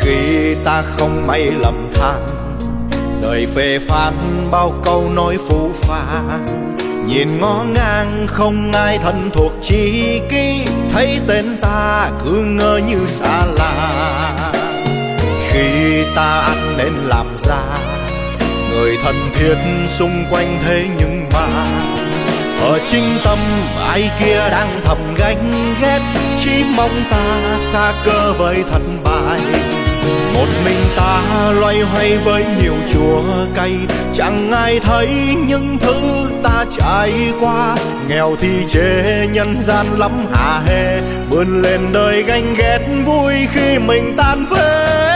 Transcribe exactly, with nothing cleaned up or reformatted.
Khi ta không may lầm than, đời phê phán bao câu nói phũ phàng, nhìn ngó ngang không ai thân thuộc chi ký, thấy tên ta cứ ngỡ như xa lạ. Khi ta ăn nên làm ra, người thân thiết xung quanh thế nhưng mà ở chính tâm ai kia đang thầm ganh ghét, chỉ mong ta xa cơ với thất bại. Một mình ta loay hoay với nhiều chua cay, chẳng ai thấy những thứ ta trải qua. Nghèo thì chê nhân gian lắm hả hê, vươn lên đời ganh ghét vui khi mình tan phế.